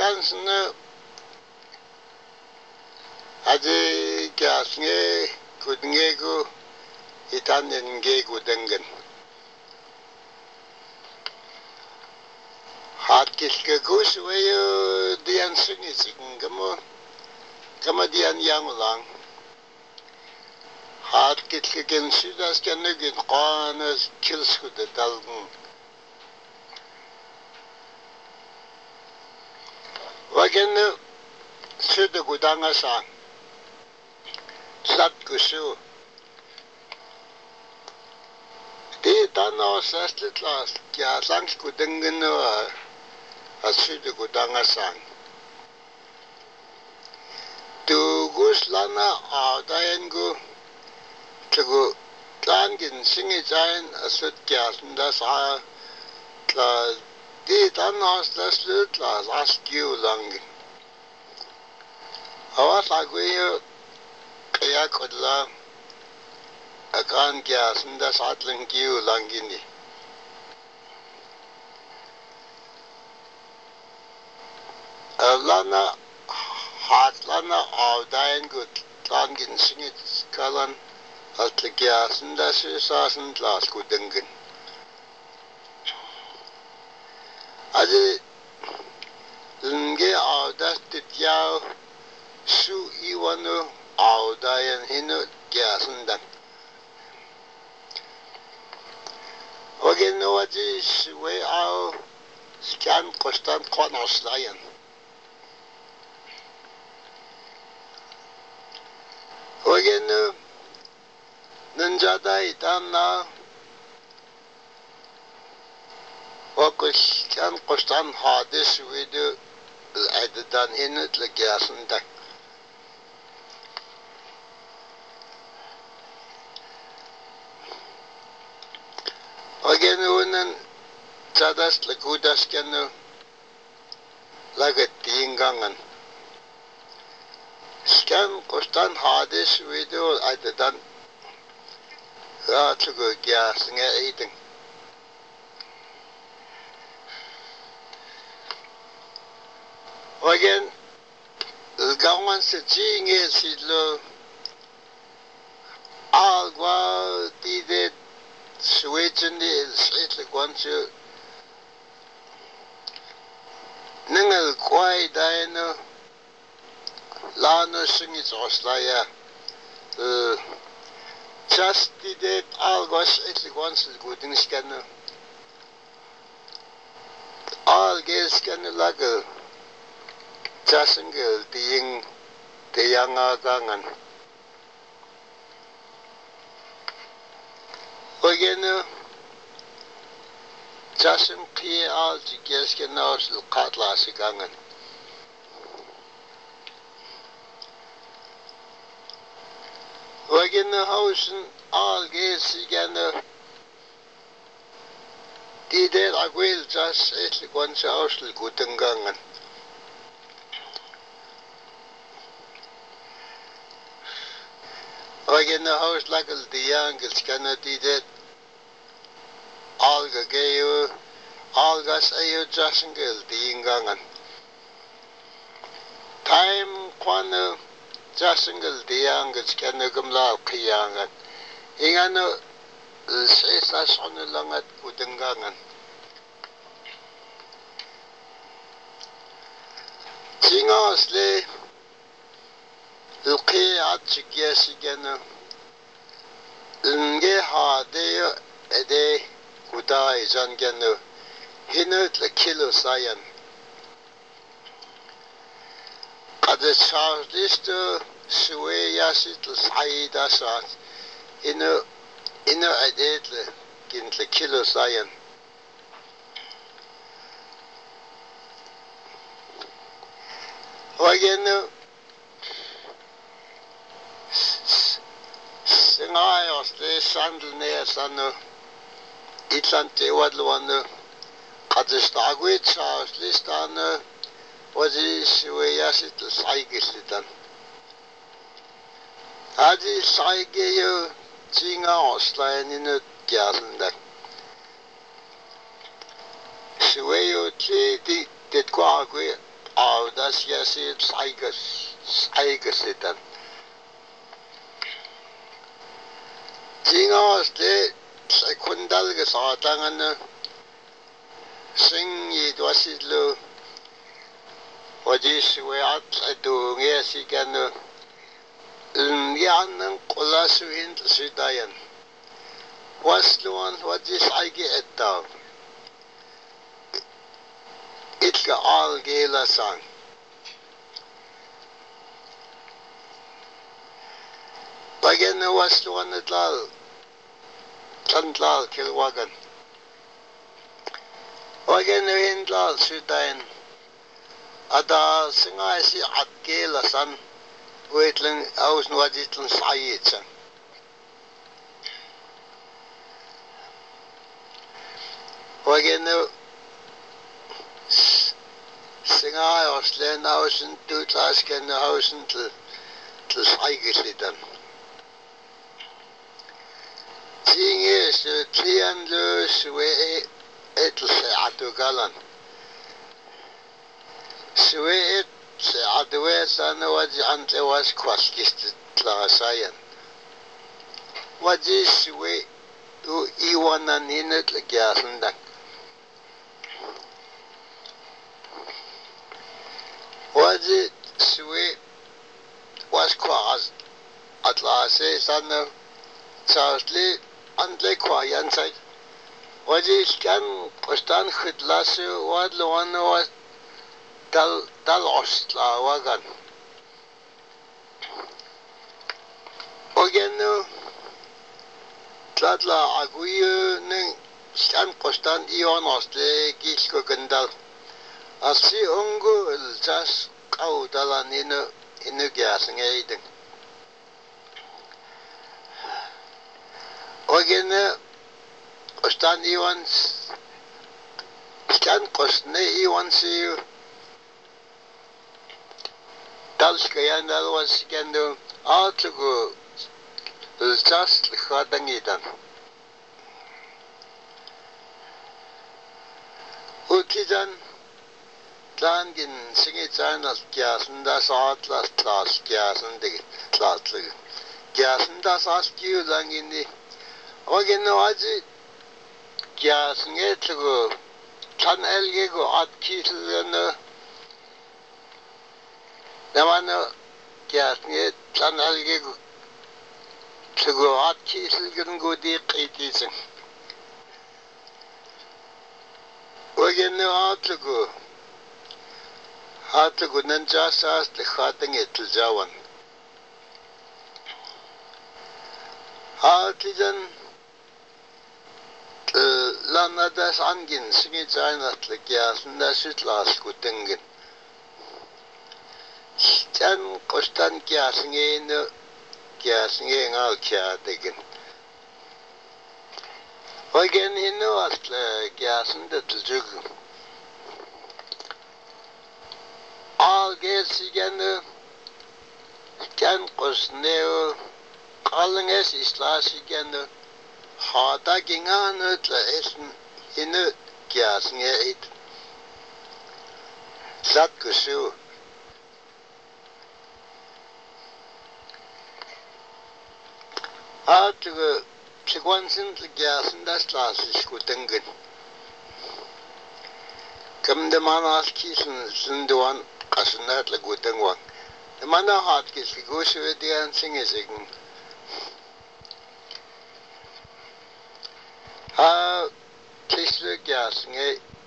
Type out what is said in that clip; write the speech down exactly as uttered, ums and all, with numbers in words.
Skansen Adi Gasnge Kudngego Itanen Gego Dengen Hartkilke Gus way the answering is Gamo Gamadian Yamulang Hartkilke Gensudas Ganugin Qanas kills with the Dalgan Wagen Suda Gudanga sang Sat Gusu They done our sasted last Gasang Gudangano as Suda Gudanga sang To Guslana or Diango to go Tlangin sing it giant a sweat gas and that's how they done us last little ask you long. I was like we Kayakudla a grand gas and that's atling you langini. Lana Heart Lana or dying good Tlangin sing it Kalan as the gas and that's his ass and last good dingan. As it Nge Audas did Yao Su Iwano Audayan Hino Gasandan. Again, no, what is way out scan constant corners lion. Again, Nanjada Itana. Focus can constant hardest video added done in it like gas and that. Again, when Chadas Lagudas can like a tingangan. Scan constant hardest video added done. That's a good gas and eating. Again, the government saying is it all go did it switch in the street like once you Ningle quite dino Lano sing it Australia just did it all goes it like once is good in scanner all get scanner like a Jasingel being the young gangan. Again, Jasim clear all the Gaskin house, the Katlas gangan. Again, the house and all gates again. Did it, I will just say once house, the good gangan. Again, the house like the young is gonna do that. All the gay, all gas ayo jasingle, the ingangan. Time quano jasingle, the young is gonna come loud, Kiyangan. Ingano says us on the long at Kudangangan. Singosly. Okay, at Chigas again. Nge Hade a day, Kuda is on Gano. He knows the kilo Sayan. At the southeast, Suwe Yasit Saida Sat. In a in a idea, in the kilo Sayan. Again. Singai os the sandal near Sano Itlante Wadluano Kadistagwit house Listana was this way as it was Saigisitan. Adi Saigayo Jinga Osline in a Gazanda. Siwayo T did Quagwe av das ja sit saigas saigas sitan tinga ste sekundal ge satangan sing i dwasidlo wajis we at adu ngesi kan yan qulasu in sidayan wasluan wajis aige etta itka al gela sang bagen wasluan itlal tantlal kilwagan bagen intlal sidayan ada singa si at gela san wetlen aus no wajitlen sayitsa bagen singa oslen ausen tutlasken ausen til til saygesidan tinge så tian løs we etel saatu galan swe et saatu we san waji ante was kwaskist tlasayan waji swe u iwana ninet lagyasandan waji swe was kwas atlase san sausli antle kwayan sai waji skan postan khidlasu wadlwan was dal dal ostla wagan ogenu tlatla aguyu ning skan postan ion ostle gilko gandal asi ongo iljas qawdalan inu inu gyasngeiden ogenu postan ion skan qosne ion siu dalskayan dalwas kendo atlugo iljas lkhadangidan utijan tlangin singitsan as gyasen das atlas tlas gyasen de tlaslu gyasen das as kiu langini ogeno aji gyasen etlugo tan elgego at kislene namano gyasen tan elgego tlugo at kislgen godi qitisen ogeno atlugo atlugo nanjasas te khatang etljawan atijan lanadas angin singitsan atlagyasen nasitlas kutengin tan qostan gyasngeen gyasngeen al kyaadegen ogen hinu atla gyasen detljuk al gelsigen kan qosneo qalnges islasigen hada gingan tla esn hinu gyasngeen zat kusu atlu chikwansin gyasen das lasis kutengin kamde manas kisen sinduan qasunat la gutengwan mana hat kis goshe dian singesigen ha kisle gyasnge